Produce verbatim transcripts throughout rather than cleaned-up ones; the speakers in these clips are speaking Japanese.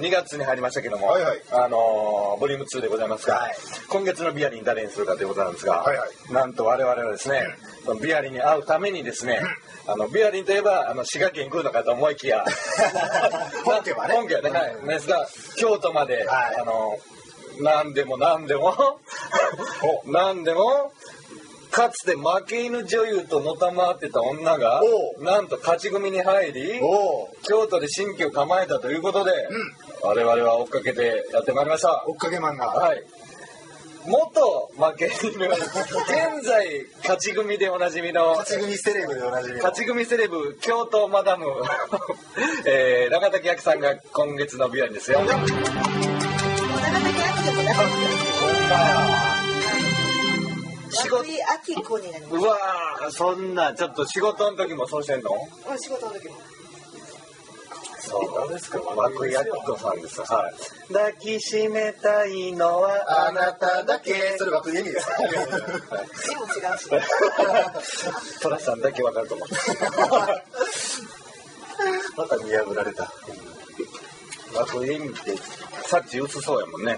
にがつに入りましたけども、 はいはい、 あのー、ボリュームツーでございますが、はい、今月のビアリン誰にするかということなんですが、はいはい、なんと我々はですね、うん、ビアリンに会うためにですね、うん、あのビアリンといえばあの滋賀県来るのかと思いきや本家はね本家はね、はい、ですが京都まで、はい、あの何でも何でも何でもかつて負け犬女優とのたまってた女がなんと勝ち組に入り京都で新居を構えたということで、うん、我々は追っかけてやってまいりました。 追っかけ漫画、 はい、元負け犬現在勝ち組でおなじみの勝ち組セレブでおなじみの勝ち組セレブ京都マダム、えー、中滝亜希さんが今月のビアリンですよ。 中滝亜希でもなかった仕事秋子になります。 うわー、そんなちょっと仕事の時もそうしてんの？ うん、仕事の時も。 そうですか。涌井亜希子さんです。はい。抱きしめたいのはあなただけ。 それ涌井絵美ですか？ でも違うし。 トラさんだけわかると思う。また見破られた。涌井絵美ってさっち薄そうやもんね。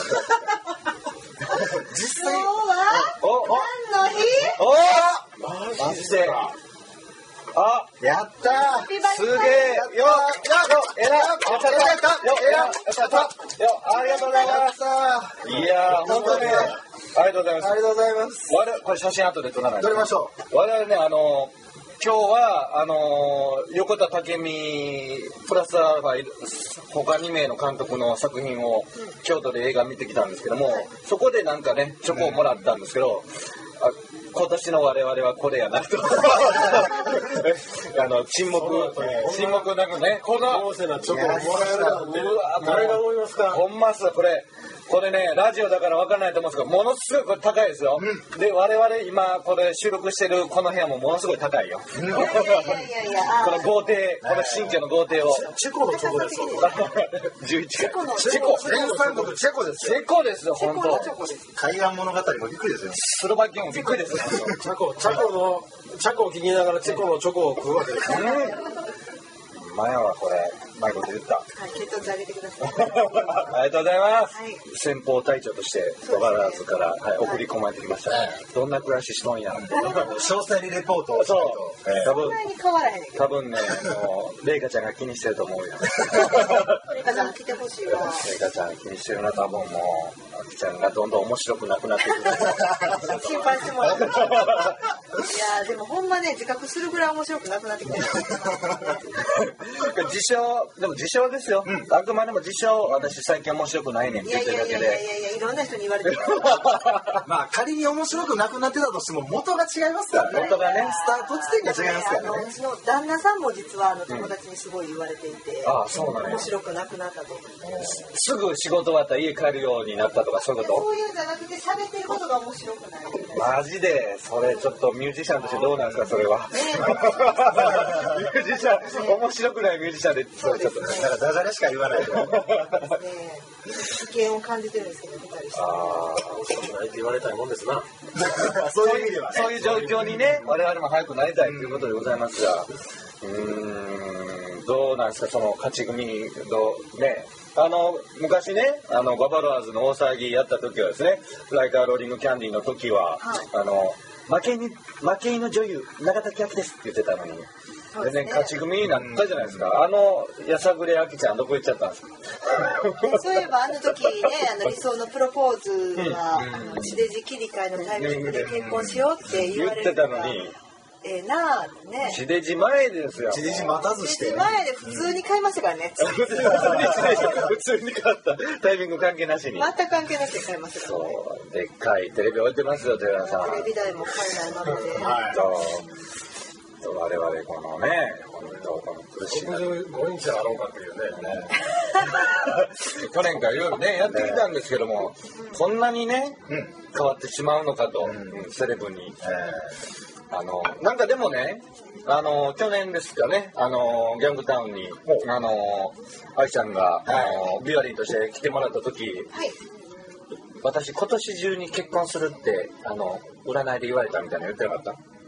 実際今日は何の日？ おマジであやったーすげえよよえらやったやったよえらやったよありがとうございますいやー本当にありがとうございますありがとうございます我々これ写真後で撮らない撮りましょう我々ねあの今日はあのー、横田武美プラスアルファ他に名の監督の作品を京都で映画見てきたんですけども、そこでなんかねチョコをもらったんですけど、あ今年の我々はこれやなとあの沈黙沈黙なくねこのチョコをもらえるなんて誰が思いますか？ ほんまっすこれこれねラジオだから分からないと思うんですけどものすごいこれ高いですよ、うん、で我々今これ収録してるこの部屋もものすごい高いよ、うん、この豪邸この新居の豪邸をチェコのチョコですよじゅういちかいチェコ原産国チェコですよチェコですよ本当海岸物語もびっくりですよスロバキアもびっくりですよチャコチャコのチャコを聞きながらチェコのチョコを食うわけです、うん前はこれ前こと言った。はい、血糖値上げてください。 ありがとうございます。はい、先方隊長として小原津から、はい、送り込まれてきました。はい、どんな暮らししとんや。 詳細にレポートをそう。えー、多分多分ね、もうレイカちゃんが気にしてると思うよ。 レイカちゃん来てほしいわ。 レイカちゃん気にしてるな多分もうあきちゃんがどんどん面白くなくなっていく。 心配してもらって。いやでもほんまね自覚するぐらい面白くなくなってきてる。 自称でも自称ですよ、うん、あくまでも自称私最近面白くないねんって言ってるだけでいやいやいやいやいろんな人に言われてるまあ仮に面白くなくなってたとしても元が違いますからね元がねスタート地点が違いますからねうちの旦那さんも実はあの友達にすごい言われていて、 うん、ああそうなんや面白くなくなったとすぐ仕事終わったら家帰るようになったとかそういうことそういうんじゃなくて喋ってることが面白くないマジでそれちょっとミュージシャンとしてどうなんですかそれは、ね、ミュージシャン、ね、面白くないミュージシャンでそれちょっと、ね、 なんかダジャレしか言わないよ危険を感じてるんですけど見たりしてああそうないって言われたいもんですなそういう意味では、ね、そういう状況にね我々も早くなりたいということでございますがうーんどうなんですかその勝ち組のねあの昔ねあのババロアーズの大騒ぎやった時はですねライカーローリングキャンディーの時は、はい、あの負けに負け犬女優永田亜希ですって言ってたのに全然、ね、勝ち組になったじゃないですか、うん、あのやさぐれあきちゃんどこ行っちゃったんですかそういえばあの時ねあの理想のプロポーズは、うん、地デジ切り替えのタイミングで結婚しようって言われてたのにええー、なあね地デジ前ですよ地デジ待たずして地デジ前で普通に買いましたからね、 うん、普通に買ったタイミング関係なしに全く関係なしで買いましたからねそうでっかいテレビ置いてますよ寺田さんテレビ台も買えないままではい我々このねこのこの苦しいろくじゅうごインチあろうかっていうね去年からいろいろねやってきたんですけども、うん、こんなにね、うん、変わってしまうのかと、うん、セレブに、えー、あのなんかでもねあの去年ですかねあのギャングタウンにあの愛ちゃんが、はい、あのビュアリーとして来てもらった時、はい、私今年中に結婚するってあの占いで言われたみたいなの言ってなかった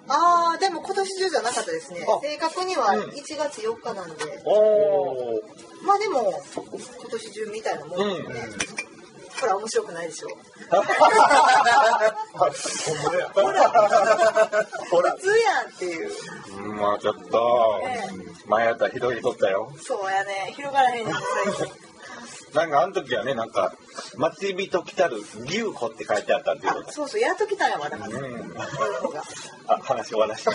ああでも今年中じゃなかったですね。正確にはいちがつよっかなんで、 おお。 まあでも今年中みたいなもんですね。ほら面白くないでしょ。ほらほら普通やんっていう。 まあちょっと、前やったらひどいとったよ。 そうやね、広がらへんねん最近。 なんかあの時はね、なんか待ち人来たる牛歩って書いてあったっていうこと。 そうそう、やっと来たんやわだから。 あ、話終わらした。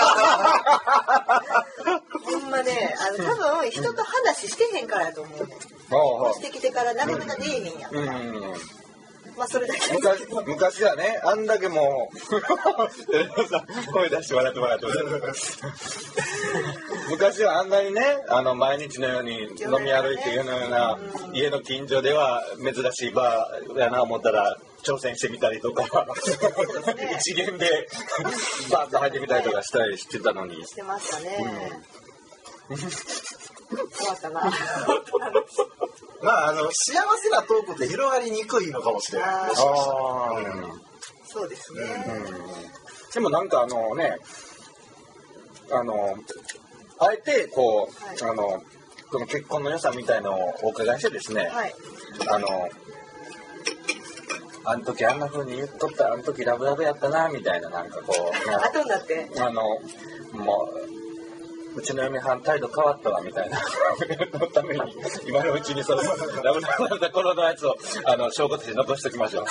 ほんまね、あの多分人と話してへんからやと思うね。してきてからなかなか出えへんやん。うん。まあそれだけ昔昔はね、あんだけもう声出して笑ってもらって昔はあんなにね、あの毎日のように飲み歩いていうような家の近所では珍しいバーやな思ったら挑戦してみたりとか一元でバーッと入ってみたりとかしたりしてたのにしてましたね。終わったな。 まああの幸せなトークって広がりにくいのかもしれない。ああ、 うん、そうですね。うん、 でもなんかあのね、あのあえてこう、はい、あのこの結婚の良さみたいのをお伺いしてですね、はい、あのあの時あんな風に言っとった、あの時ラブラブやったなみたいななんかこう、 後になってあのもう。うちの嫁はん態度変わったわみたいなのために今のうちにそのラブラブだった頃のやつをあの証拠として残しておきましょう。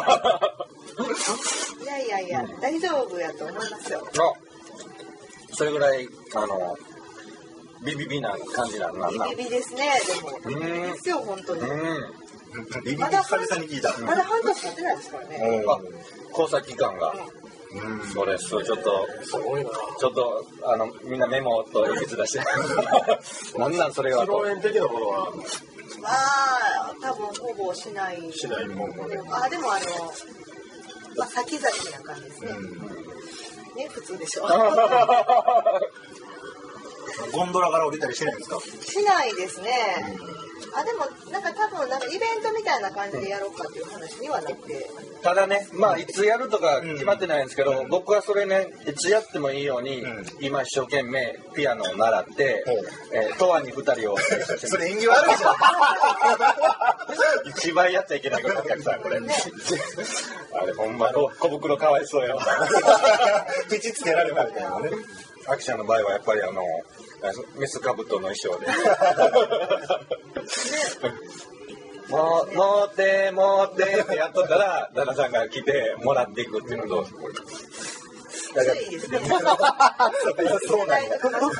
いやいやいや、うん、大丈夫やと思いますよ。 あ、それぐらいあのビビビな感じなんだな。 ビビビですね。でもビビビですよ本当に。うん。 ビビビ久々に聞いた。 まだ半年経ってないですからね。 あ、交際期間が。うんうん、それすごいちょっとすごいな。ちょっとあのみんなメモと鉛筆出してなんなんそれは披露宴的なものはまあ多分ほぼしないしないもんね。 あでもあのまあ先々な感じですね、うん、ね普通でしょゴンドラから降りたりしないんですか？ しないですね、うん、あでもなんか多分なんかイベントみたいな感じでやろうかっていう話にはなって、 ただね、まあいつやるとか決まってないんですけど、うん、僕はそれねいつやってもいいように、うん、今一生懸命ピアノを習って、うん、えー、永遠にふたりをそれ縁起悪いじゃん一番やっちゃいけないことお客さんこれ、ね、あれほんま小袋かわいそうよピチつけられたみたいなね。 アキちゃんの場合はやっぱりあのメスカブトの衣装でもう、もうて、もうてってやっとったら、旦那さんが来て、もらっていくっていうのどうですか？ いいですね。 そうなんだ。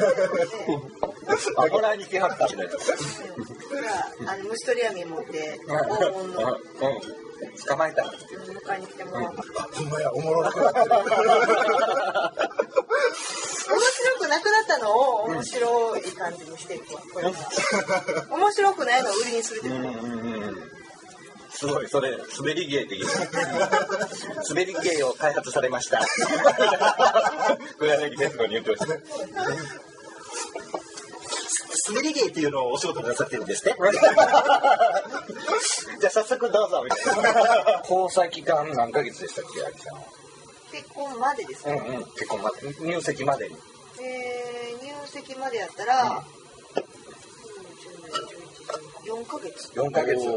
あ、もらいに来はったんで。 あの虫取り網持って、黄金の。 捕まえた。 迎えに来てもらう。 ほんまや、おもろなくなってる。 面白くなくなったのを面白い感じにしていくわ。これ面白くないのを売りにするってこと。 すごい、それ滑り芸でいい。滑り芸を開発されました。黒柳徹子に言ってました。 滑り芸っていうのをお仕事なさってるんですね。 じゃあ早速どうぞみたいな。交際期間何ヶ月でしたっけ、あきさんは。 結婚までですか？ うんうん、結婚まで。入籍までに。 えー、入籍までやったら、うん、よんかげつ。 よんかげつ。あ、違う。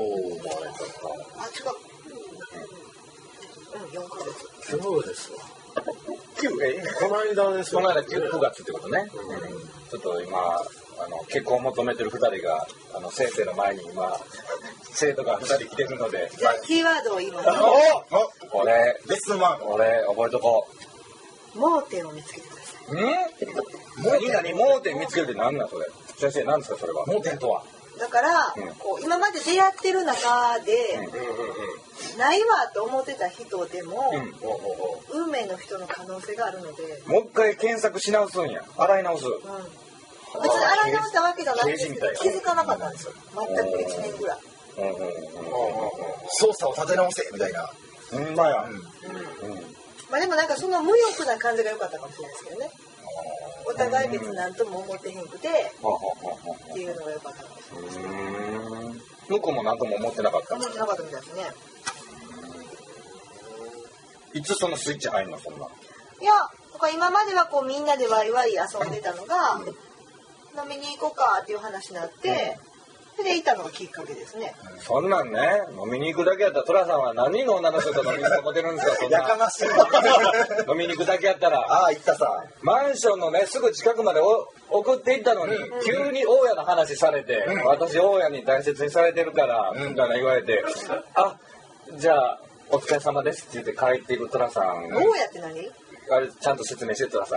うん、よんかげつ。 そうですわ。 え、この間です。この間くがつってことね。うん、ちょっと今あの結婚を求めてるふたりがあの先生の前に今生徒がふたり来てるので。 じゃあキーワードを言います。 お、俺レッスンワン。俺覚えとこう。盲点を見つけてください。 うん？何何盲点見つけるって何なんそれ？先生何ですかそれは？盲点とは？ だから、うん、こう今まで出会ってる中で、うん、ないわと思ってた人でも、うん、運命の人の可能性があるので。 もう一回検索し直すんや。洗い直す。うん、 別に洗い直したわけじゃないんですけど気づかなかったんですよ。全くいちねんぐらい。 操作を立て直せみたいな。 うんまや。うん。 まあでもなんかその無欲な感じが良かったかもしれないですけどね。お互い別に何とも思ってへんくてっていうのが良かったかもしれないです。 向こうも何とも思ってなかった。 思ってなかったみたいですね。 いつそのスイッチ入るのそんな。 いやか今まではこうみんなでワイワイ遊んでたのが、飲みに行こうかっていう話になって、それでいたのがきっかけですね。 そんなんね、飲みに行くだけやったらトラさんは何人の女の人と飲みに行ってるんですか。そんなやかましい飲みに行くだけやったら。 ああ行ったさマンションのねすぐ近くまでお送っていったのに、うん、急に大家の話されて、うん、私大家に大切にされてるから、うん、みたいな言われて、あじゃあお疲れ様ですって言って帰っていくトラさん。 大家って何？ あれちゃんと説明してトラさん。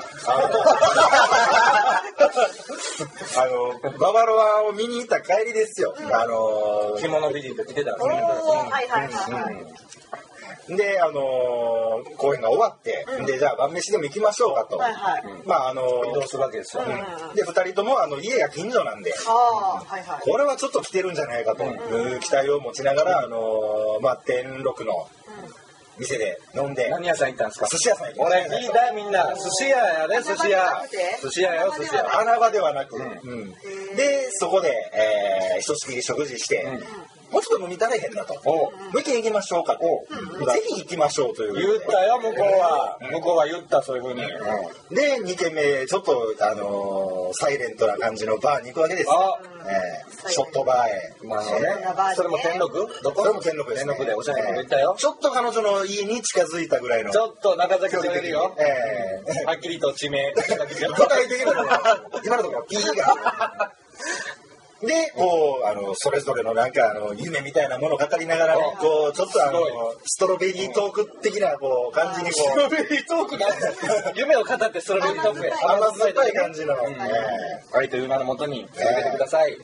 あのババロアを見に行った帰りですよ。うん、あの着物美人と来てたんですね。 はいはいはい。 うん、であのー、公演が終わって、うん、でじゃあ晩飯でも行きましょうかと。 はいはい。 まああのー、 移動するわけですよ。 うん、でふたりともあの家が近所なんで、 あはいはい、 これはちょっと来てるんじゃないかという期待を持ちながら、あのー、まあ天禄の店で飲んで。 何屋さん行ったんですか？ 寿司屋さん行きました。 俺聞いたみんな寿司屋やで寿司屋。寿司屋よ寿司屋。 穴場ではなく、うんうん、でそこで、えー、ひとしきり食事して。うんもうちょっと飲み足れへんなと。もう一軒行きましょうかと。ぜひ行きましょうという。 言ったよ向こうは。向こうは言ったそういうふうに。 でに軒目ちょっとあのサイレントな感じのバーに行くわけです。ショットバーへ。 まあね。それも天禄？どこ？ それも天禄です。 天禄でおしゃれなとこ行ったよ。 ちょっと彼女の家に近づいたぐらいの。 ちょっと中崎町いるよ。はっきりと地名。 具体的な今のところ P が。でこうあのそれぞれのなんかあの夢みたいなものを語りながら、ね、こうちょっとあのストロベリートーク的なこう感じにこうストロベリートークなん夢を語ってストロベリートークへ甘酸っぱい感じの、うんえー、愛という名のもとに続けてください、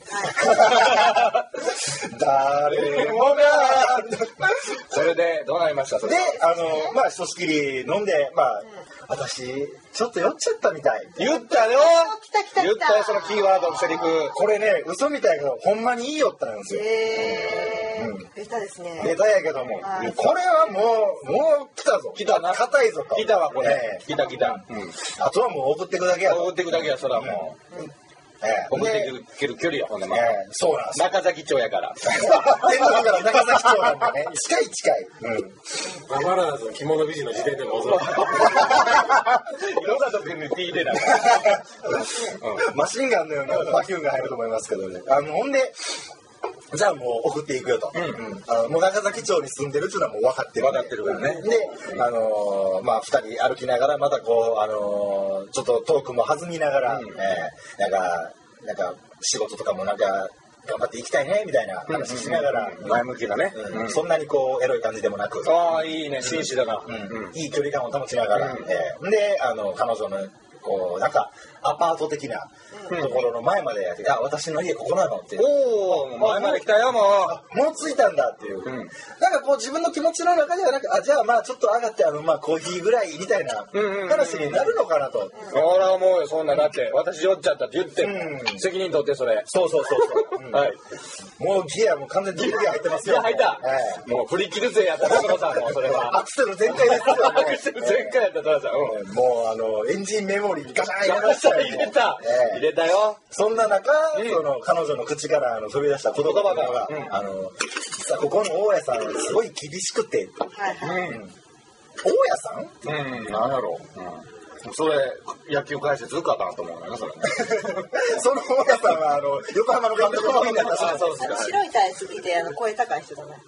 えー、誰もがそれでどうなりました？ であのまあひとしきり飲んでまあ私ちょっと酔っちゃったみたい。 言ったよ。言ったよそのキーワードのセリフ。 これね嘘みたいけどほんまにいいよったんですよ。 へー。ベタですね。 ベタやけどもこれはもうもう来たぞ。 来たな。 硬いぞと。 来たわこれ。来た来た。 あとはもう送っていくだけや。 送っていくだけやそらもう。ええ、送っていける距離やほんでまあ、 えー、そうなんです。 中崎町やから。 天皇から中崎町なんだね。近い近い。うん。 ババラーズの着物美人の時点でも恐ろしい。 いろんなとこに聞いてた。 マシンガンのようなバキュンが入ると思いますけどね。あのほんで。じゃあもう送っていくよと。うんうん、あのもう中崎町に住んでるっていうのはもう分かってる。 分かってるからね。 で、あのー、まあふたり歩きながらまたこうあのー、ちょっとトークも弾みながら、うん、えー、なんかなんか仕事とかもなんか頑張っていきたいねみたいな話しながら、 うんうん、前向きなね、 うんうん、そんなにこうエロい感じでもなく、 ああいいね紳士だな、 うんうん、いい距離感を保ちながら、うん、えー、であの彼女のこうなんかアパート的なところの前までやって、うん、あ私の家ここなのっておお前まで来たよもうもう着いたんだっていう、うん、なんかこう自分の気持ちの中ではなんかあじゃあまあちょっと上がってあのまあコーヒーぐらいみたいな話になるのかなと。 俺は思うよそんなだって私酔っちゃったって言って、うん、責任取ってそれそうそうそうそう、うん、はいもうギアもう完全にギア入ってますよ。 ギア入った、はい、もう振り切るぜやったらトラさんもそれはアクセル全開ですよ、 ね、アクセル全開やったトラさん、 うん、もうあのエンジンメモリーガシャン入れましたよ。 入れた、えー、入れたよ。 そんな中、うん、その彼女の口からあの飛び出した言葉が、うん、あの実はここの大家さんすごい厳しくて、はいはいうん、大家さん？ うん、なんやろう。うんそれ野球解説かなと思うよねそれね。 その大家さんはあの横浜の監督のみんなったそうですか。白いタイツ着てあの声高い人だね。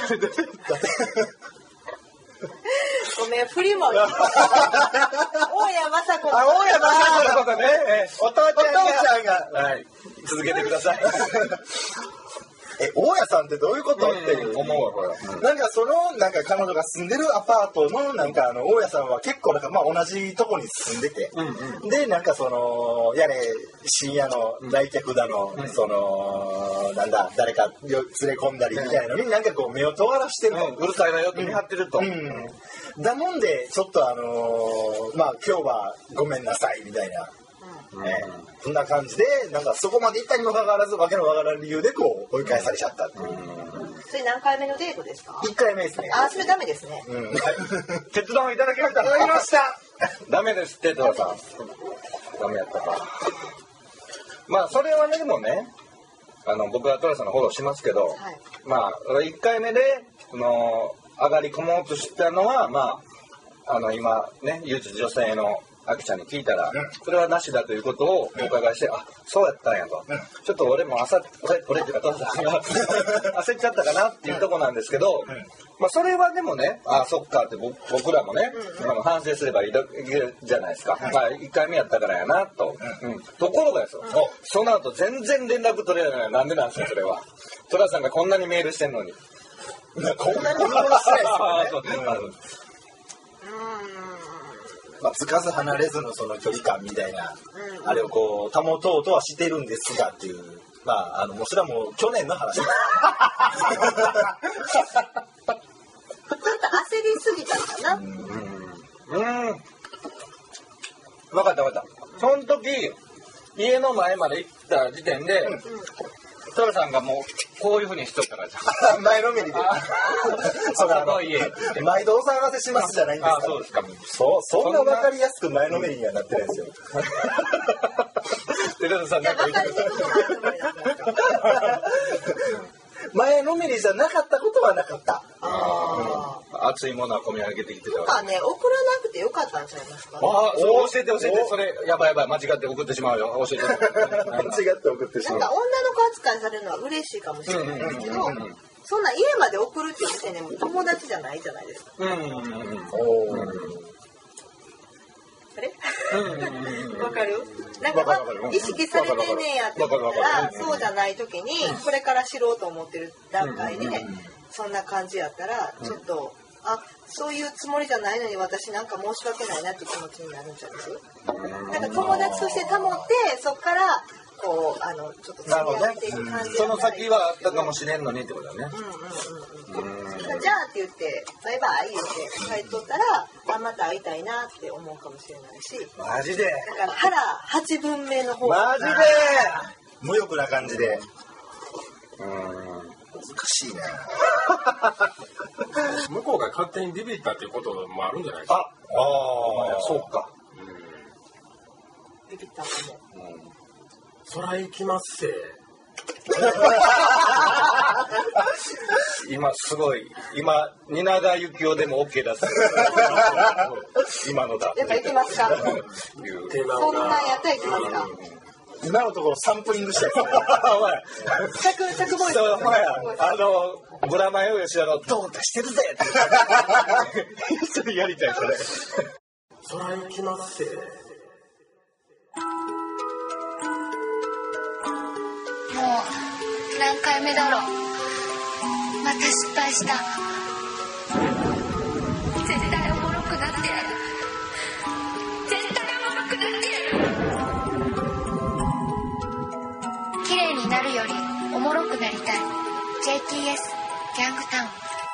ごめん振りも。大家雅子。 あ大家雅子のことね。 お父ちゃんが。 お父ちゃんが。 はい。続けてください。 え大家さんってどういうこと、うん、っていう思うわこれ、 うん、なんかそのなんか彼女が住んでるアパートのなんかあの大家さんは結構なんかまあ同じとこに住んでて、うんうん、でなんかそのやれ深夜の来客だの、うん、そのなんだ誰か連れ込んだりみたいなのになんかこう目を尖らしてると、 うん、うるさいなよって見張ってると、うんうん、だもんでちょっとあのー、まあ今日はごめんなさいみたいな。うんね、そんな感じでなんかそこまで行ったにもかかわらずわけのわからん理由でこう追い返されちゃったっていう、うん、 それ何回目のデートですか？ いっかいめですね。 あそれダメですね、 うん、 決断をいただきました。いただきましたダメですってトラさんダメやったか。まあそれはねでもねあの僕はトラさんのフォローしますけど、はい、まあいっかいめでその上がり込もうとしたのはまああの今ね唯一女性のあきちゃんに聞いたら、それはなしだということをお伺いして、あ、そうやったんやと。ちょっと俺も朝、俺、俺っていうか、父さんが焦っちゃったかなっていうとこなんですけど、まあそれはでもね、あ、そっかって僕僕らもね、あの反省すればいいじゃないですか。まあいっかいめやったからやなと。うんところがですよ、その後全然連絡取れないのはなんでなんですか、それは。トラさんがこんなにメールしてんのに。 こんなにメールしてないですよね。まあ、つかず離れずのその距離感みたいな、うん、あれをこう保とうとはしてるんですがっていう、まあ、あのもうそれはもう去年の話です。 ちょっと焦りすぎたかな。うん。 うん。分かった分かった。その時家の前まで行った時点で、うん、トラさんがもうこういうふうにしとったからじゃん。 前のめりで。 それの家。 毎度お騒がせしますじゃないんですか。 あ、そうですか。 そう、そんな分かりやすく前のめりにはなってないですよ。 で、トラさんなんか言ってください。 前のめりじゃなかったことはなかった。 ああ、熱いものは込み上げてきてた。 とかね、送らなくてよかったんちゃいますか。 ああ、そう教えて教えて、それやばいやばい、間違って送ってしまうよ。教えて。 間違って送ってしまう。 なんか女の子扱いされるのは嬉しいかもしれないですけど、そんな家まで送るって時点でも友達じゃないじゃないですか。うんうんうん。おあれ？わかる？なんか意識されてんねんやって思ったら、そうじゃない時にこれから知ろうと思ってる段階でそんな感じやったらちょっと、あ、そういうつもりじゃないのに私なんか申し訳ないなって気持ちになるんちゃいます？なんか友達として保ってそっからこうあのちょっと積み上げていく感じ。 その先はあったかもしれんのにってことだね。 うんうんうんうん。じゃあって言ってバイバイ言って帰っとったら、あ、また会いたいなって思うかもしれないし。 マジで。 だから腹八分目の方。 マジで。 無欲な感じで。 うん。 難しいね。 向こうが勝手にビビったっていうこともあるんじゃないですか。 あ、ああ、そうか。 うん、ビビったかも。うん、 そら行きますせ。 今すごい今蜷川幸雄でも OK だす今のだやっぱ行きますかそんなんやったら行きますか、 うん、今のところサンプリングしたやつ着着ボイスあのブラマヨヨシのどうかしてるぜってそれやりたいそれそら行きますせ。 もう何回目だろう。また失敗した。絶対おもろくなってやる。絶対おもろくなってやる。綺麗になるよりおもろくなりたい。 ジェイティーエス ギャングタウン。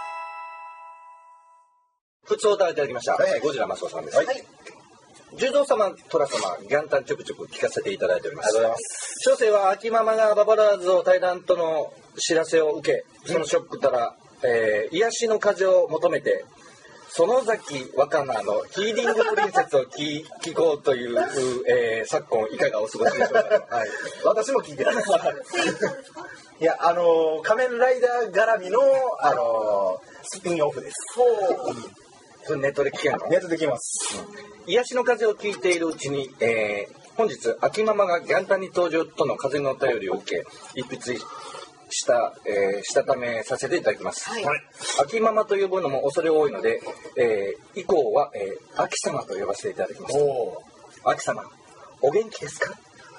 普通お答えいただきました、はい、ゴジラマスオさんです。はい、柔道様、トラ様、ギャンタンちょくちょく聞かせていただいております。 ありがとうございます。 小生は秋ママがババラーズを対談との知らせを受け、そのショックから、えー、癒しの風を求めて園崎若菜のヒーリングプリンセスを聞聞こうという、えー、昨今いかがお過ごしでしょうか。はい、 私も聞いてます。いや、あのー、仮面ライダー絡みの、あのー、スピンオフです。 そう。ネットで聞けるの？ ネットで聞けます。 うん、癒しの風を聞いているうちに、えー、本日秋ママがギャンタンに登場との風のお便りを受け一筆した、えー、したためさせていただきます。はい、秋ママと呼ぶのも恐れ多いので、えー、以降は、えー、秋様と呼ばせていただきます。秋様、お元気ですか？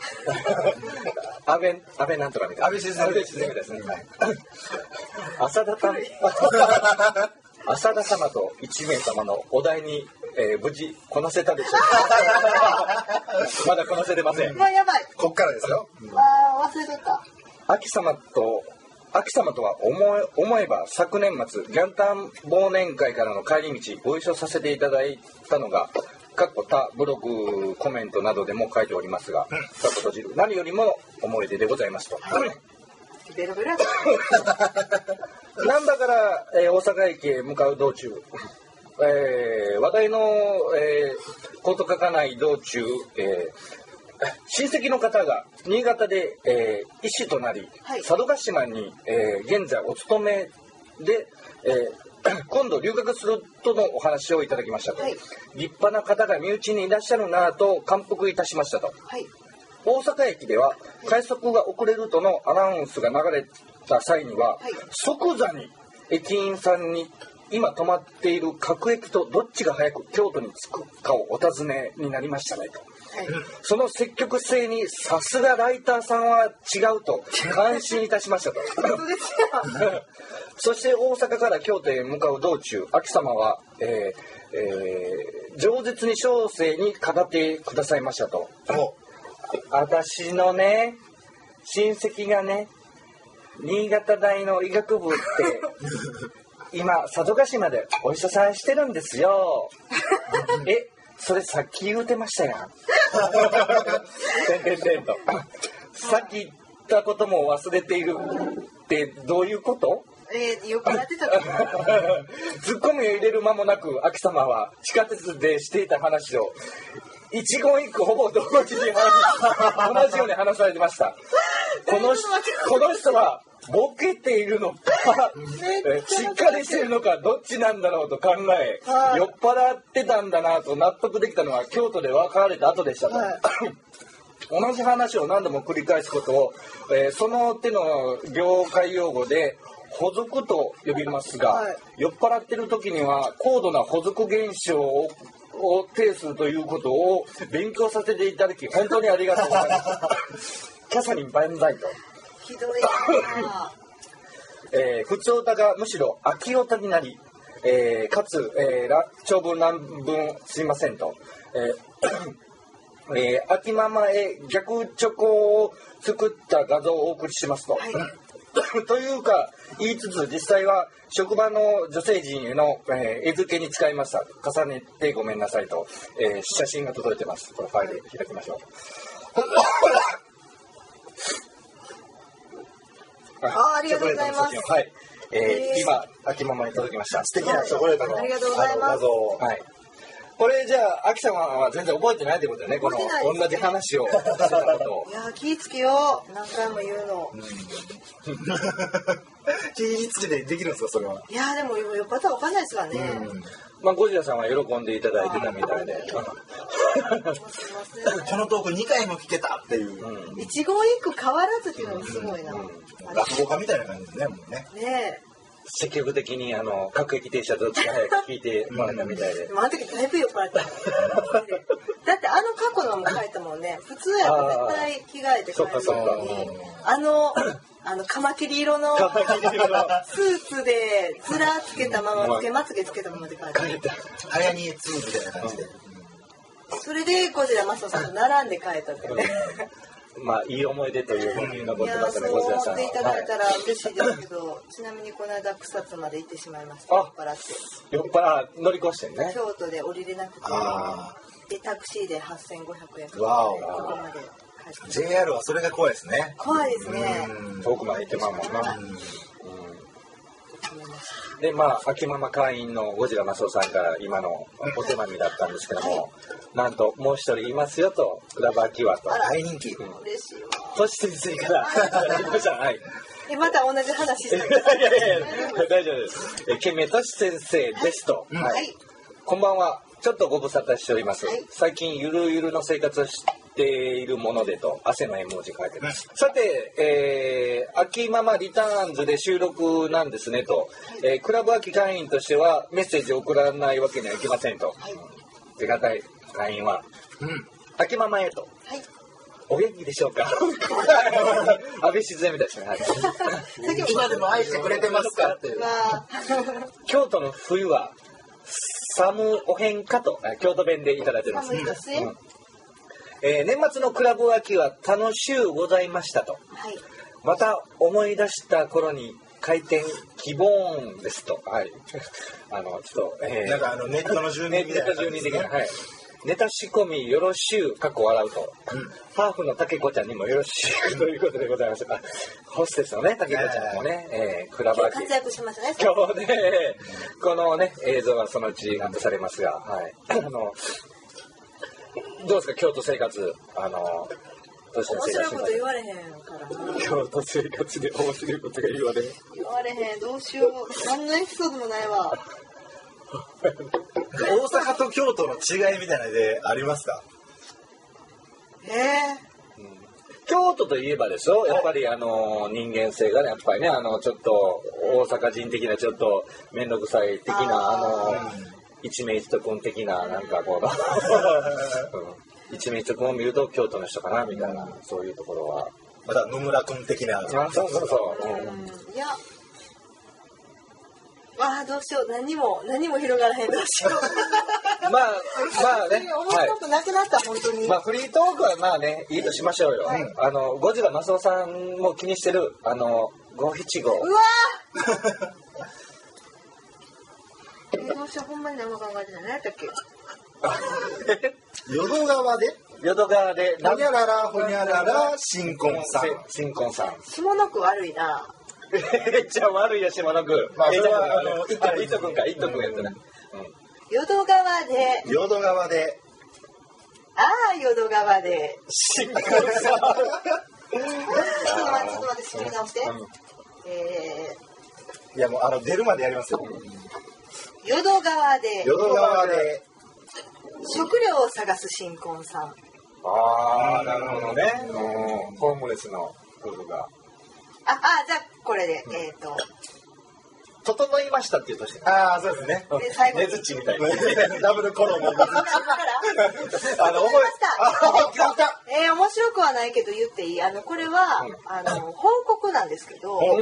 安倍安倍なんとかみたいな。 安倍晋三ですね。ですね。浅田さん。浅田様と一名様のお題に、えー、無事こなせたでしょうか？まだこなせてません。 まあやばい。 こっからですよ。 ああ忘れてた。 秋様と秋様とは思え思えば昨年末ギャンタン忘年会からの帰り道ご一緒させていただいたのがかっこ他ブログコメントなどでも書いておりますが、かっこ閉じる何よりも思い出でございますと。 ベロベロ難波から、えー、大阪駅へ向かう道中、えー、話題の、えー、コート書かない道中、えー、親戚の方が新潟で、えー、医師となり、はい、佐渡島に、えー、現在お勤めで、えー、 今度留学するとのお話をいただきましたと、 はい、 立派な方が身内にいらっしゃるなと感服いたしましたと、 はい、 大阪駅では快速が遅れるとのアナウンスが流れた際には、はい、即座に駅員さんに今止まっている各駅とどっちが早く京都に着くかをお尋ねになりましたねと、はい、その積極性にさすがライターさんは違うと感心いたしましたとそして大阪から京都へ向かう道中、秋様は、えーえー、饒舌に小生に語ってくださいましたと。私のね親戚がね新潟大の医学部って今佐渡島でお医者さんしてるんですよえそれさっき言うてましたやんてんてんてんとさっき言ったことも忘れているってどういうこと？ えー、よくやってたツッコミを入れる間もなく秋様は地下鉄でしていた話を一言一句ほぼ同時に話同じように話されてましたこのこの人はボケているのかしっかりしているのかどっちなんだろうと考え酔っ払ってたんだなと納得できたのは京都で別れた後でしたと、はい、同じ話を何度も繰り返すことを、えー、その手の業界用語で補足と呼びますが、はい、酔っ払ってる時には高度な補足現象をを呈するということを勉強させていただき本当にありがとうございますキャサリン万歳とひどいな、 えー、普通歌がむしろ秋歌になり、えー、かつ、えー、長文乱文すいませんと、えーえー、秋ママへ逆チョコを作った画像をお送りしますと、はいというか言いつつ実際は職場の女性陣への、えー、絵付けに使いました重ねてごめんなさいと、えー、写真が届いてますこのファイル開きましょうあありがとうございますはい、えーえー、今秋ママに届きました素敵なチョコレートのありがとうございます画像はいこれじゃあ秋様は全然覚えてないってことだよねこの同じ話をしたことをいや気ぃつけよう何回も言うの、うん、 気ぃつけてできるんですかそれはいやでも酔っ払ったら分かんないですからね、 うんまあ、ゴジラさんは喜んでいただいてたみたいでこのトークにかいも聞けたっていう、 うん、一言一句変わらずっていうのもすごいな、うんうん、 落語家みたいな感じですねもうねねえ積極的にあの各駅停車どっちが早く聞いてもらったみたいで、 うん、あの時だいぶ酔っ払っただってあの過去のも書いたもんね普通やと絶対着替えて帰るのにあのあのカマキリ色のスーツでずらつけたままつけまつげつけたままで帰った早にツーみたいな感じで、 うん、それでゴジラマスオさんと並んで帰ったってねまあいい思い出というふうに残ってますねゴジラさんは。 そう思っていただいたら嬉しいですけど、はい、ちなみにこの間草津まで行ってしまいました酔っ払って酔っ払乗り越してね京都で降りれなくてでタクシーではっせんごひゃくえんかかけてここまで帰ってジェイアール はそれが怖いですね怖いですね遠くまで行ってまうもんなでまあ秋ママ会員のゴジラマスオさんから今のお手紙だったんですけども、はい、なんともう一人いますよとクラブ秋はと大人気、 うん、嬉しいわトシ先生からはい、 えまた同じ話したいいやいや大丈夫ですえケメトシ先生ですと、はいはい、こんばんはちょっとご無沙汰しております、はい、最近ゆるゆるの生活をしているものでと汗の絵文字書いてます、うん、さて、えー、秋ママリターンズで収録なんですねと、はいえー、クラブ秋会員としてはメッセージを送らないわけにはいきませんと、はい、手堅い会員は、うん、秋ママへと、はい、お元気でしょうか安倍自然みたいですね、はい、 今でも愛してくれてますかっていう京都の冬は寒おへんかと京都弁でいただいてます、うんえー、年末のクラブ秋は楽しゅうございましたと、はい、また思い出した頃に開店希望ですと、はい、あのちょっと、えー、 なんかあのネットの住人みたいな、 ネット住人的な、はい、ネタ仕込みよろしゅうかっこ笑うと、うん、ハーフのたけこちゃんにもよろしくということでございますがホステスのねたけこちゃんもね、えー、クラブ秋活躍しましたね今日ねこのね映像はそのうちアップされますが、はい、あのどうですか京都生活あの都市の生活面白いこと言われへんからな。 京都生活で面白いことが言われる。 言われへん、どうしよう。何のエピソードもないわ。 大阪と京都の違いみたいなのでありますか？ ええ京都といえばでしょ、やっぱりあの人間性がね、やっぱりね、あのちょっと大阪人的なちょっと面倒くさい的なあの一名一君的ななんかこの一名一君を見ると京都の人かなみたいな、そういうところはまた野村君的な。 あそうそうそう、うん、 いやああどうしよう、何も何も広がらへん、どうしよう。 まあまあね、 面白くなくなった、はい、本当に。 まあフリートークはまあねいいとしましょうよ。はい、あのゴジラマスオさんも気にしてるあのごひちご。 うわー。どうしよう、ほんまに何も考えてない。何やったっけ。 淀川で。 淀川で。 ほにゃららほにゃらら新婚さん。 新婚さん。 下の句悪いな。 めっちゃ悪いや下の句。 まあそれはあの伊藤君か伊藤君やったな。 淀川で。 淀川で。 ああ淀川で。 新婚さん。 ちょっと待ってちょっと待って仕切り直して。えー、いやもうあの出るまでやりますよ。 淀川で。 淀川で。 食料を探す新婚さん。 ああなるほどね。ホームレスの夫婦が。 ああじゃあこれで、うん、えっ、ー、と整いましたっていうとして。 ああそうですね。 で最後ねずっちみたいな。 ダブルコロンの。あの覚えました。えー、面白くはないけど言っていい。あのこれは、うん、あの報告なんですけど。うん、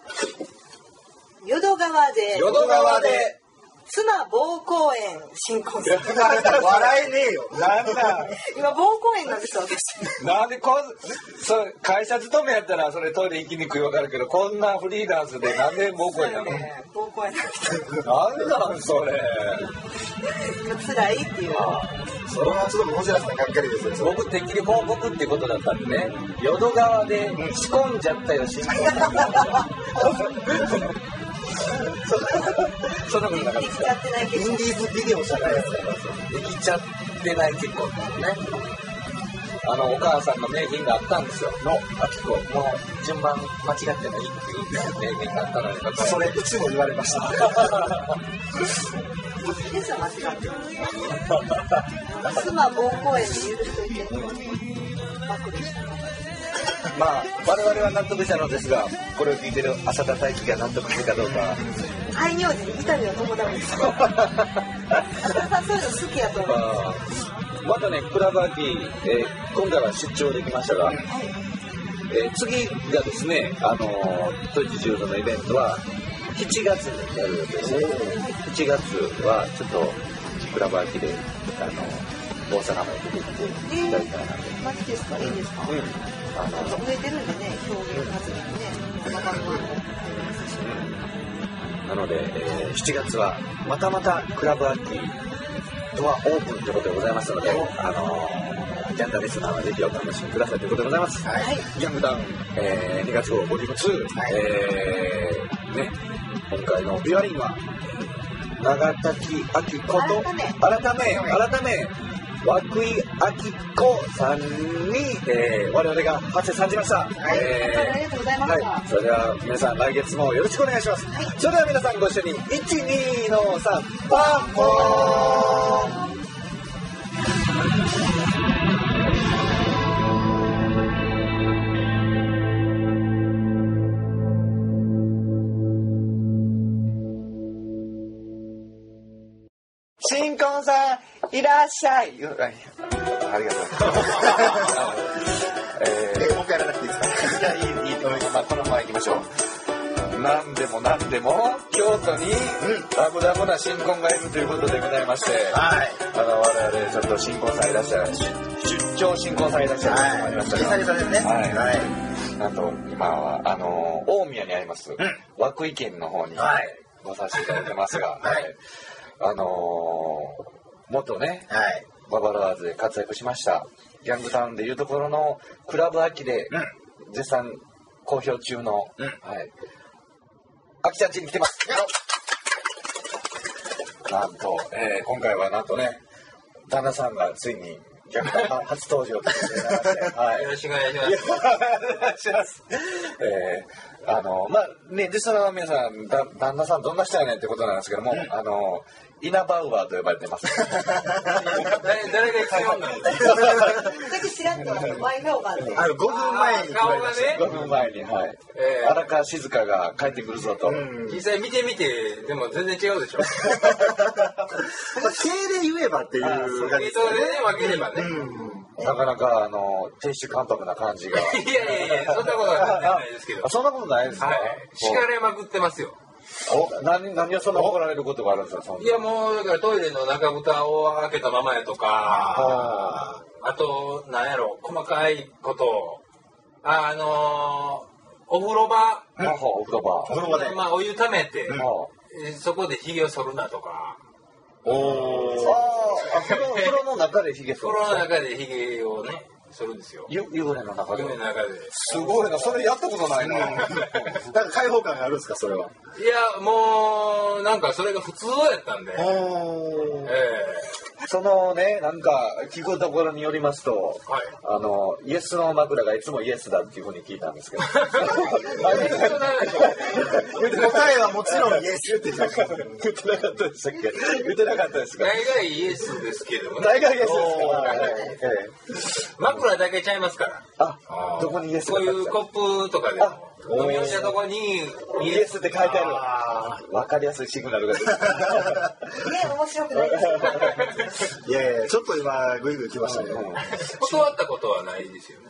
淀川で。 淀川で。 妻膀胱炎新婚さん。 笑えねえよ。なんだ。 今膀胱炎なんですよ私。 なんでこうそれ会社勤めやったらそれトイレ行きにくいわかるけど、こんなフリーランスでなんで膀胱炎なの？ 膀胱炎なんなんそれ。 辛いっていう。 それはちょっと面白いですね。がっかりですよ。 僕てっきり報告ってことだったんでね。淀川で仕込んじゃったよ新婚。そんなことなかったですか。 インディーズビデオじゃないやつだから。 できちゃってない結婚ね。あのお母さんの名言があったんですよ。のあきこもう順番間違ってないっていう名言があったのに。 それうちも言われました。 ですよ間違ってる。妻膀胱炎で許しといて。 まあ我々は納得したのですが、これを聞いてる浅田大輝が納得するかどうか。 排尿時に痛みを伴うんですよ。浅田さんそういうの好きやと思う。 またねクラブアキ、えー、今回は出張できましたが、はい、えー、次がですねあのー、トイチジュードのイベントはしちがつにやる予定です。しちがつはちょっとクラブアキであの大阪まで出てきていただきたいなと。 マジですか？いいんですか？うん。あの植えてるんでね、表現活動にね、バカのなので、えー、しちがつはまたまたクラブアキドアオープンということでございますので、あのー、ギャンダリスナーはぜひお楽しみくださいということでございます。はい、ギャングダウン、えー、にがつ号ボリュームツー、はい、えー、ね、今回のビュアリンは長滝明子と改め改め涌井明子さんに、えー、我々が発声さじました。 はい、えー、ありがとうございました。 はい、それでは皆さん来月もよろしくお願いします。はい、それでは皆さんご一緒にいちにのさんパンポーン。新婚さんいらっしゃい。ありがとう。 えー、もう一回やらなくていいですか。 じゃあいいいいと思います。まあこのまま行きましょう。なんでもなんでも京都にラブラブな新婚がいるということでございまして、はい、あの我々ちょっと新婚さんいらっしゃる、出張新婚さんいらっしゃることもありましたが、 久々ですね。はい。はい、 なんと今はあの大宮にあります、うん、涌井県の方にごさせていただいてますが。はい、あのー、元ね、はい、ババロワーズで活躍しましたギャングタウンでいうところのクラブアキで絶賛好評中の、うん、はい、アキちゃん家に来てます。なんと、えー、今回はなんとね旦那さんがついに初登場ということで、はい、 よろしくお願いします。 お願いします。えー、あのまあね、リスナーの皆さん、だ旦那さんどんな人やねんってことなんですけども、うん、あのイナバウアーと呼ばれてます。 誰誰が必要なの？ さっきちらっと前顔があって、 あのごふんまえに顔がね、 ごふんまえに、はい。えー、荒川静香が帰ってくるぞと。うん、 実際見てみてでも全然違うでしょ。まあ経歴言えばっていう感じですね。分ければね。 うん、なかなかあの亭主関白な感じが。いやいやいや、そんなことはないですけど。 そんなことないですか。はい、 叱られまくってますよ。 お何何をそんな怒られることがあるんですか。 いやもうだからトイレの中蓋を開けたままやとか、あ, あとなんやろ細かいことをあ、あのー、お風呂場、 うん、お風呂場、 お風呂場でまあお湯ためて、うん、そこでひげを剃るなとか。 おお。あ、風呂風呂の中でひげ剃る。 風呂の中でひげをね。するんですよ。 湯船の中で。 湯船の中で。 すごいな、それやったことないな。なんか開放感があるんですか、それは。 いや、もうなんかそれが普通やったんで。えー、そのね、なんか聞くところによりますと、はい、あのイエスの枕がいつもイエスだっていうふうに聞いたんですけど。答えはもちろんイエスって言ってなかったでしたっけ？言ってなかったですか？ 大概イエスですけどね。 大概イエスですか？ 枕だけちゃいますから。 あ、どこにイエス？ こういうコップとかでも飲み干したところにイエスって書いてある。わかりやすいシグナルが。ね、 面白くないですか？ いやいや、ちょっと今グイグイ来ましたね。 断ったことはないですよね。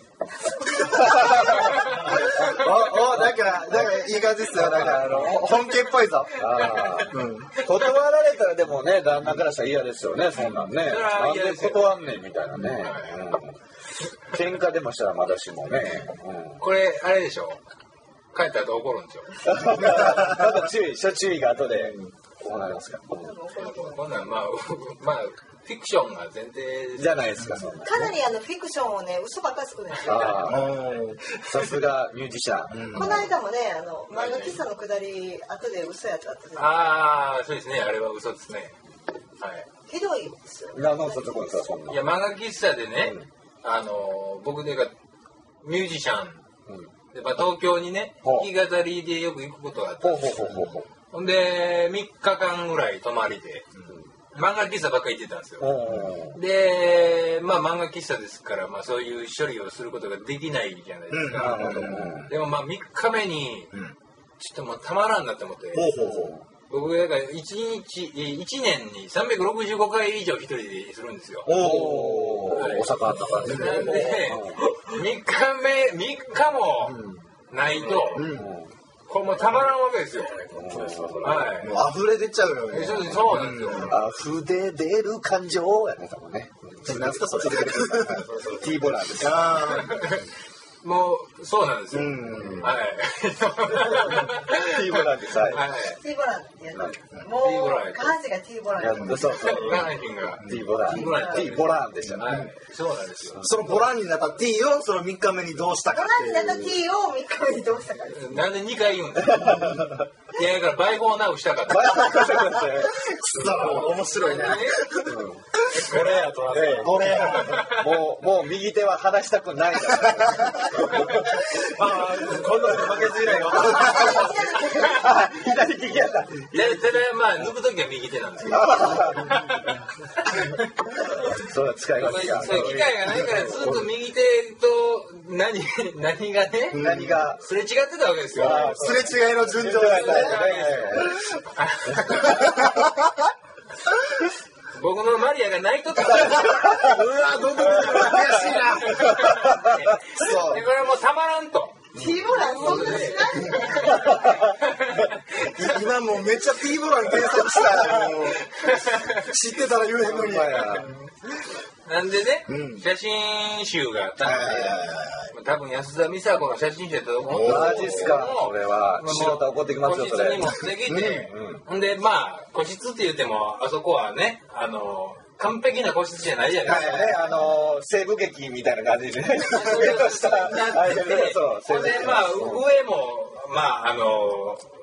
おお、だからだからいい感じですよ。だからあの本家っぽいぞ。 あ、うん、断られたらでもね、旦那からしたら嫌ですよね、そんなんね。なんで断んねんみたいなね。うん、喧嘩でもしたらまだしもね。 うん、これあれでしょ。帰った後怒るんですよ。 まだ注意、諸注意が後で行われますか。 こんなんまあまあフィクションが前提じゃないですか。 かなりあのフィクションをね、嘘ばっかりつくんですよ。 さすがミュージシャン。 この間もね、あの漫画喫茶のくだり後で嘘やったって。 ああ、そうですね。あれは嘘ですね。はい。 ひどいですよ。 何の嘘つくんですか、そんな。 いや漫画喫茶でね、あの僕でがミュージシャン。でまあ、東京にね弾き語りでよく行くことがあったんですよ。ほんでみっかかんぐらい泊まりで、うん、漫画喫茶ばっかり行ってたんですよ。でまあ漫画喫茶ですから、まあ、そういう処理をすることができないじゃないですか。うん、でもまあみっかめに、うん、ちょっともうたまらんなって思って、僕だからいちにちいちねんにさんびゃくろくじゅうごかい以上一人でするんですよ。 おお、はい、大阪あったからね。 なんでみっかめみっかもないと、うん、これもうたまらんわけですよ。 はい。もう溢れ出ちゃうよね。 そうそうなんですよ。 溢れ出る感情やね、多分ね。 何すかそれ。 ティーボランです。 もうそうなんですよ。はい。 ティーボランです。はい。 ティーボランってやつ。もう下半身がティーボラン。 そうそう。 下半身がティーボラン。ティーボランでしたね。 そうなんですよ。 そのボランになった T をそのみっかめにどうしたか。 ボランになった T をみっかめにどうしたか。 なんでにかい言うんですか。いやだからバイゴーナウしたかった。 くそ面白いね。 これやとはね。これや。もうもう右手は離したくない。 ああ、今度負けず嫌いよ。 左利きやった。 いや、ただまあ抜くときは右手なんですけど。 そう使いますか。 そう機会がないからずっと右手と何何がね、 何がすれ違ってたわけですよ。 すれ違いの順調だった。 僕のマリアが泣いとった。うわ、どんどん悔しいな。 そう。これはもうたまらんと。 ティーボランそんなしない。今もうめっちゃティーボラン検索したもう知ってたら言えへんのに。 なんでね、うん、写真集があったんで、多分安田美沙子の写真集だと思うんマジっすか。それは素人怒ってきますよ。それ個室に持ってきて、ほんでまあ個室って言ってもあそこはね、あの完璧な個室じゃないじゃないですか。 はいね、あの西部劇みたいな感じでね。 上と下なってて、ほんでまあ上もまああの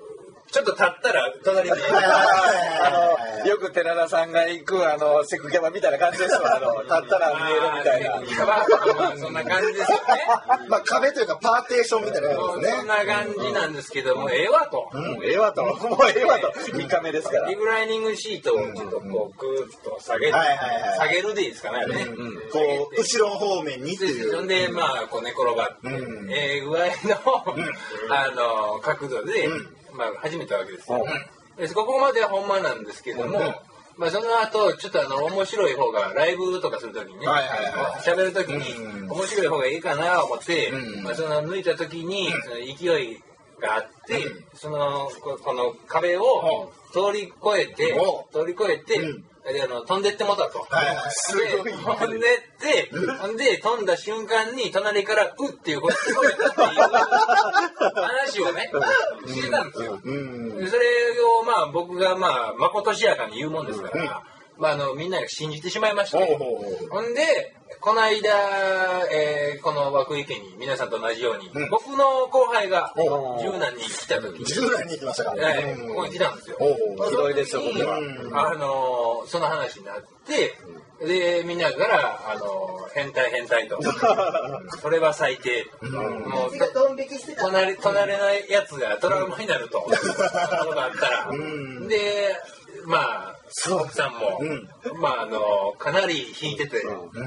ちょっと立ったら隣にあのよく寺田さんが行くあのセクキャバみたいな感じですわ。あの立ったら見えるみたいな。 まあそんな感じですよね。 まあ壁というかパーテーションみたいな感じですね。 そんな感じなんですけども、ええわと。 ええわと、もうええわと、みっかめですから。 リクライニングシートをちょっとこうグーッと下げる、下げるでいいですかね。 こう後ろ方面にっていう。 そんでまあこう寝転がって、ええ具合のあの角度でまあ始めたわけですよ。でここまではほんまなんですけども。まあその後ちょっとあの面白い方がライブとかするときにね喋るときに面白い方がいいかなと思ってまあその抜いたときにその勢いがあってそのこの壁を通り越えて通り越えてあの飛んでってもたと。 すごい。 飛んでってほんで飛んだ瞬間に隣から「う」っていう声が聞こえたっていう話をねしてたんですよ。それをまあ僕がまあまことしやかに言うもんですから、まああのみんなが信じてしまいまして、ほんでこの間、えー、この涌池に皆さんと同じように、僕の後輩が十何人来た時に十何人来ましたから、 はい、ここに来たんですよ。 ひどいですよ、僕は。 あのその話になって。でみんなからあの変態変態とそれは最低もう隣隣のやつがトラウマになるとことがあったらでまあ奥さんも、うん、まああのかなり引いてて、うん、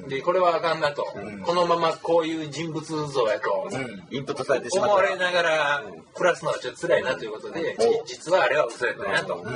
でこれはあかんなと、うん、このままこういう人物像やと、うん、 インプットされてしまった思われながら暮らすのはちょっと辛いなということで、うん、実はあれは嘘やったなと、うん、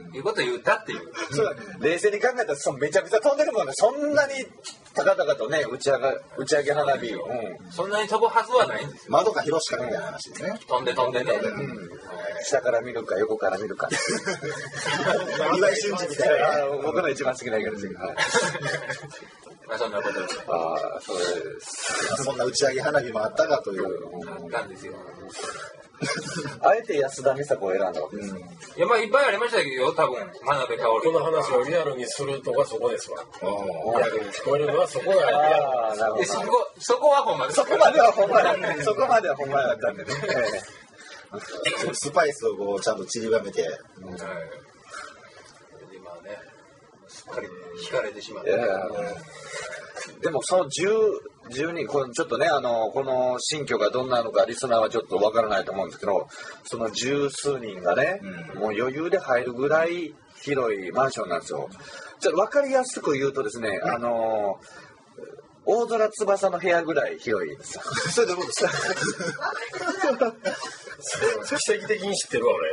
いうことを言ったっていう、 うん、冷静に考えたらそめちゃくちゃ飛んでるもんね。そんなに高々とね打ち上げ打ち上げ花火、 うん、そんなに飛ぶはずはないんですよ。 窓か広しかみたいな話ですね。 飛んで飛んでね、うん、 下から見るか横から見るか岩井俊二みたいな僕の一番好きな映画ですけど、はい、 まあそんなことです。 ああ、そうです。 そんな打ち上げ花火もあったかという。 あったんですよ。 あえて安田美沙子を選んだわけです。 うん、いやまあいっぱいありましたけど、多分真鍋かおり。 この話をリアルにするとかそこですわ。逆に聞こえるのはそこがリアル。 なるほど。 そこそこはほんまです。 そこまではほんまだ。そこまではほんまだったんでね。 スパイスをこうちゃんと散りばめて。うん、はい。 今ね、すっかり惹かれてしまった。 でもそのじゅう、じゅうにん、このちょっとね、あの、この新居がどんなのかリスナーはちょっとわからないと思うんですけど、その十数人がね、うん、もう余裕で入るぐらい広いマンションなんですよ。ちょっとわかりやすく言うとですね、うん、あの、大空翼の部屋ぐらい広いです。 それどういうことですか？ 奇跡的に知ってるわ俺。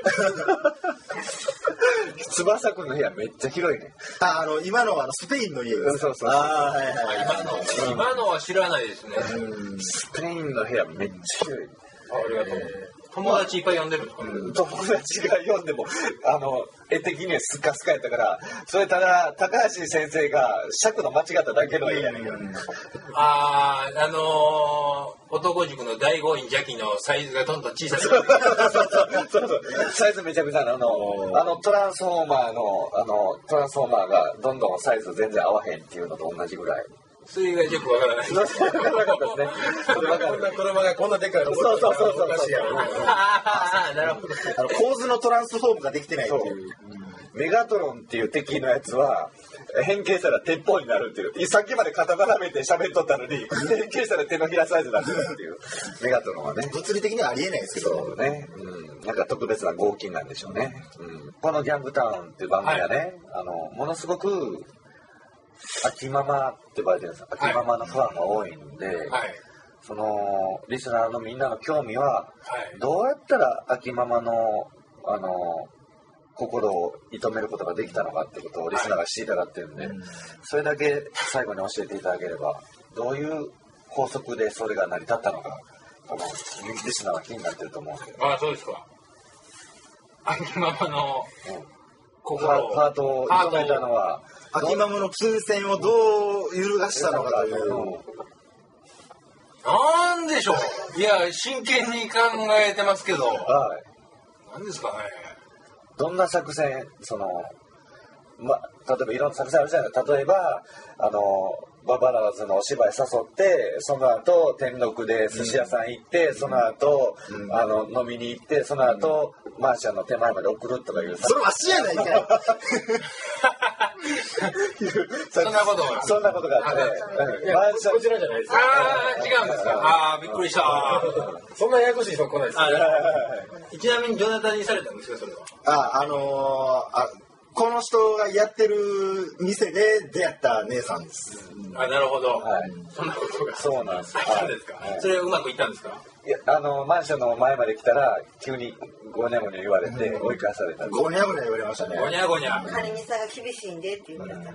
翼くんの部屋めっちゃ広いね。 あ、あの今のはあのスペインの家です。 そうそうそう。 あ、はいはい、 今の今のは知らないですね。 うん、スペインの部屋めっちゃ広い。 あ、ありがとう。友達いっぱい呼んでるんですか？ うん、友達が呼んでもあの絵的にはスカスカやったから、それただ高橋先生が尺の間違っただけの絵やねんけど、うん、 あああのー、男塾の第五院邪気のサイズがどんどん小さくなる。そうそうサイズめちゃくちゃなのあのトランスフォーマーのあのトランスフォーマーがどんどんサイズ全然合わへんっていうのと同じぐらい。 それがよくわからない。 わからなかったですね。 こんな車がこんなでかいの。 そうそうそうそう。 ああ、なるほど。 あの構図のトランスフォームができてないっていう。 メガトロンっていう敵のやつは変形したら鉄砲になるっていう。さっきまで肩並べて喋っとったのに変形したら手のひらサイズになってるっていう。メガトロンはね。 物理的にはありえないですけど。 そうね。うん。なんか特別な合金なんでしょうね。うん。このギャングタウンっていう番組はね、はい、あのものすごく秋ママって呼ばれてるんですよ。秋ママのファンが多いんで、はい、そのリスナーのみんなの興味は、はい、どうやったら秋ママのあの心を射止めることができたのかってことをリスナーが知りたがってるんで、はい、それだけ最後に教えていただければ、どういう法則でそれが成り立ったのか、このリスナーは気になってると思うんですけど。 ああ、そうですか。秋ママの、 うん心をハートを射止めたのは秋ママの金銭をどう揺るがしたのかという。 なんでしょう。いや真剣に考えてますけど。はい。なんですかね。 どんな作戦そのま、例えばいろんな作戦あるじゃないですか。例えばあのババラーズのお芝居誘ってその後天禄で寿司屋さん行って、うん、その後、うん、あの飲みに行ってその後、うん、マーシャの手前まで送るとかいうそれわしやないかいそんなことがそんなことがあって、 マーシャこちらじゃないですか。 ああ違うんですか。ああびっくりした。 そんなややこしい人来ないです。 ちなみにどなたにされたんですかそれは。 ああのー、あこの人がやってる店で出会った姉さんです。 あ、なるほど。 はい、 そんなことが。 そうなんです。 あったんですか。はい、それうまくいったんですか。 いや、あのマンションの前まで来たら急にゴニャゴニャ言われて追い返された。 ゴニャゴニャ言われましたね。 ゴニャゴニャ。 カリミさんが厳しいんでって言われた。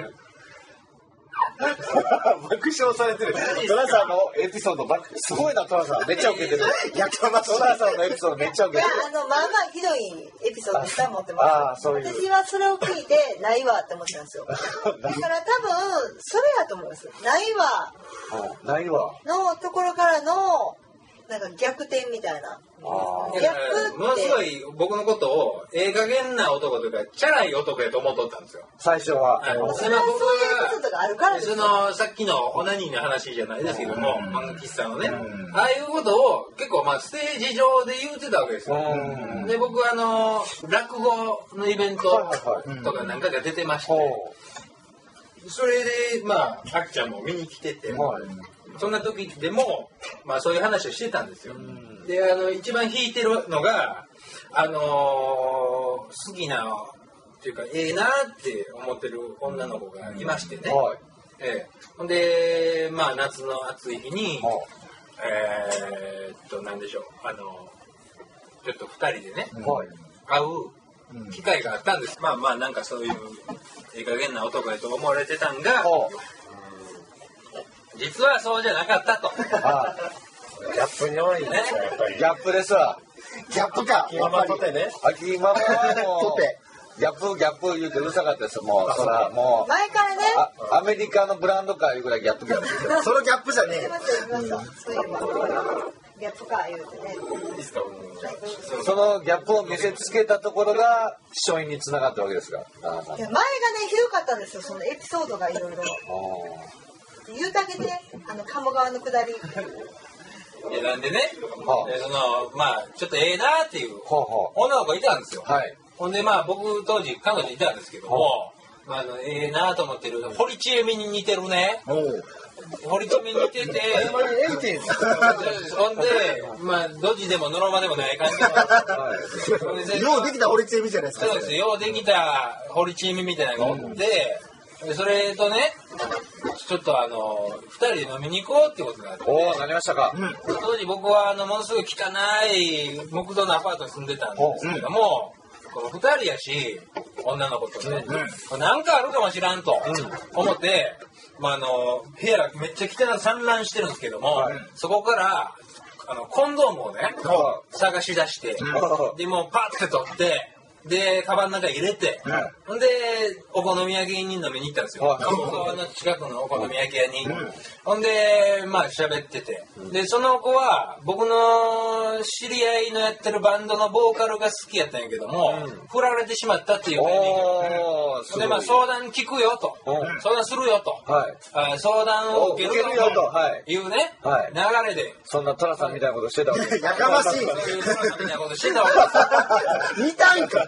爆笑されてる。トラさんのエピソードすごいな。トラさんめっちゃウケてる。やかまトラさんのエピソードめっちゃウケてる。 いやあのまあまあひどいエピソードいっぱい持ってます。 ああそういう。 私はそれを聞いてないわって思ってたんですよ。だから多分それやと思います。ないわ。 ないわ。 のところからのなんか逆転みたいな。 逆ってものすごい僕のことをええ加減な男というかチャラい男やと思っとったんですよ最初は。 それはそういうエピソードがあるからですよ。 そのさっきのオナニーの話じゃないですけども漫画喫茶のねああいうことを結構まあステージ上で言うてたわけですよ。で僕はあの落語のイベントとか何回か出てましてそれでまああきちゃんも見に来ててそんな時でもまあそういう話をしてたんですよ。であの一番引いてるのがあのー、好きなっていうかええなって思ってる女の子がいましてね。はい、ええ、ほんでまあ夏の暑い日に、はい、えー、っとなんでしょうあのちょっとふたりでね、はい、会う機会があったんです。まあまあなんかそういうええ加減な男やと思われてたんが実はそうじゃなかったと。 ああギャップに多いね。ギャップですわ。 ギャップか。 秋ママとてね。 秋ママはもうギャップギャップ言うてうるさかったです。もうそらもう前からねアメリカのブランドかいうぐらいギャップギャップ。 そのギャップじゃねえ。 そういえばギャップか言うてね。いいですか。 そのギャップを見せつけたところが勝因につながったわけですが。 いや前がねひどかったんですよ。そのエピソードがいろいろ。言うだけであの鴨川の下り。 えなんでね、はあ、そのまあちょっとええなっていう女の子がいたんですよ。はい、ほんでまあ僕当時彼女いたんですけども、はあ、まあ、あのええなと思ってる堀ちえみに似てるね。堀ちえみに似てて、ほんでまあドジでもノロマでもない感じの。 ようできた堀ちえみじゃないですか。 そうですようできた堀ちえみみたいなのがおって、うん、それとね。ちょっとあのふたりで飲みに行こうってことがあって、 おーなりましたか。 うん、当時僕はあのものすごい汚い木造のアパートに住んでたんですけども、うん、このふたりやし女の子とね、うん、なんかあるかもしらんと思って、まあ、あの部屋がめっちゃ汚い散乱してるんですけども、はい、そこからあのコンドームをね、はい、探し出して、うん、でもうパッて取ってでカバンの中に入れて、ほ、うん、んでお好み焼きに飲みに行ったんですよ。鴨川の近くのお好み焼き屋に、うん、ほんでまあ喋ってて、うん、でその子は僕の知り合いのやってるバンドのボーカルが好きやったんやけども、うん、振られてしまったっていうタイミングで、まあ、相談聞くよと、うん、相談するよと、はい、あ相談を受けるよというね、はい、流れでそんなトラさんみたいなことしてたわけです。 やかましい。 そういうトラさんみたいなことしてたわけです。 見たんか。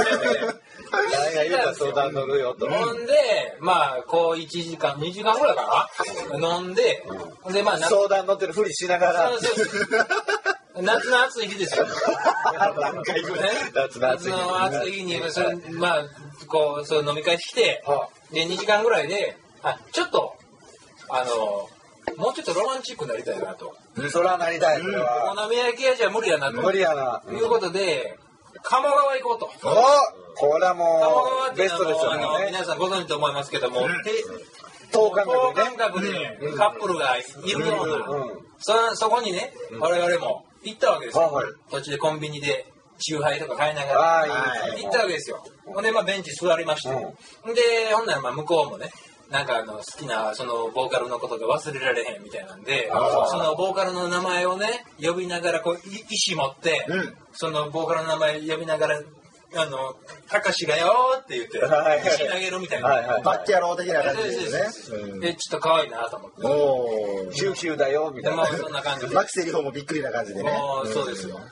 相談乗るよと。 ほんでまあこういちじかんにじかんぐらいかな飲んで、うん、でまあ相談乗ってるふりしながら夏の暑い日ですよ。 何回ぐらい夏の暑い日。夏の暑い日にそれまあこうそう飲み会してでにじかんぐらいであちょっとあのもうちょっとロマンチックになりたいなと。 そらなりたい。 お好み焼き屋じゃ無理やなと。 無理やな。 いうことで。鴨川行こうと。 おこれはもうベストですよね。 皆さんご存知と思いますけども、 等間隔でカップルがいるような、そそこにね我々も行ったわけですよ。途中でコンビニでチューハイとか買いながら行ったわけですよ。ほんでまあベンチ座りまして、でほんならまあ向こうもね。なんかあの好きなそのボーカルのことが忘れられへんみたいなんでそのボーカルの名前をね呼びながらこう意思持って、うん、そのボーカルの名前呼びながらあの、たかしがよーって言って、石投げるみたいな。 バッキャロー的な感じですね。 で、ちょっと可愛いなと思って。 おー。 シューシューだよ、みたいな。 そんな感じで。 マキセリフォーもびっくりな感じでね。 そうですよ。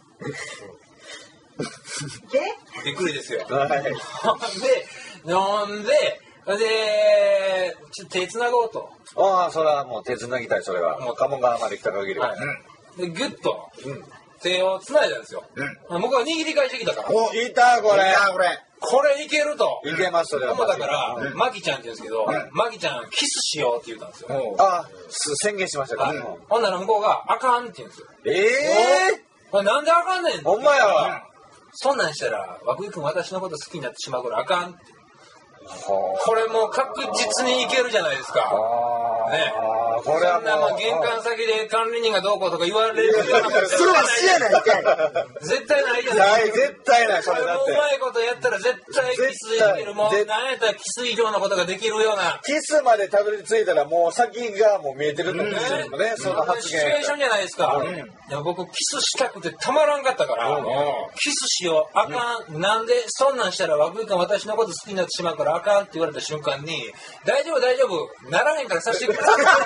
でびっくりですよ。 はい。 で、飲んで、で、ちょっと手繋ごうと。 ああ、それはもう手繋ぎたい、それは。もう鴨川まで来た限りは。 はい、で、ギュッと、手を繋いだんですよ。うん、僕は握り返してきたから。 お、いた、これ。 これ。 これいけると。 いけます、それは。 思ったから、うん、マキちゃんって言うんですけど、うん、マキちゃん、キスしようって言ったんですよ。 ああ、宣言しましたか。 はい、ほんなら向こうが、あかんって言うんですよ。 ええー、なんであかんねん。 ほんまやわ。 そんなんしたら、涌井君私のこと好きになってしまうからあかんって。これもう確実にいけるじゃないですか。ね。これはそんなまあ玄関先で管理人がどうこうとか言われるようなことそれは死やないかい。 絶対ないじゃないですか。絶対ない、それだって。 うまいことやったら絶対キスいける。もう何やったらキス以上のことができるような。 キスまでたどり着いたらもう先がもう見えてると思うんですよね。その発言。 シチュエーションじゃないですか。いや僕キスしたくてたまらんかったから、キスしよう。あかん。なんでそんなんしたら涌井君私のこと好きになってしまうからあかんって言われた瞬間に、大丈夫大丈夫。ならへんからさせてくれ。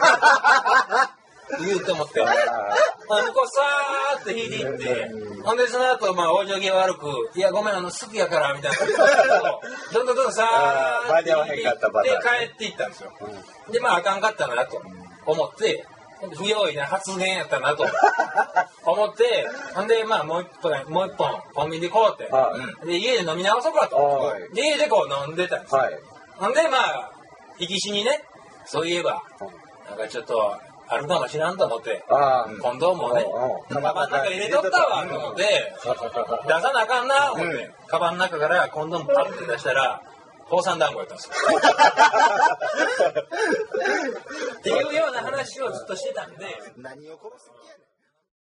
言うと思って。向こうさーって引いていって、ほんでその後、まあ、往生際悪く、いや、ごめん、あの、好きやから、みたいな。どんどんどんどんさーって引いて、帰っていったんですよ。で、まあ、あかんかったなと思って、不用意な発言やったなと思って、ほんで、まあ、もう一本、もう一本、コンビニでこうって、で、家で飲み直そうかと。で、家でこう飲んでたんですよ。ほんで、まあ、行きしにね、そういえば、なんかちょっと、あるかもしらんと思って、コンドームをね、カバンの中入れとったわと思って、出さなあかんな思って、カバンの中からコンドームパッて出したら、高山団子やったんですよ。っていうような話をずっとしてたんで。 何を殺すんやねん。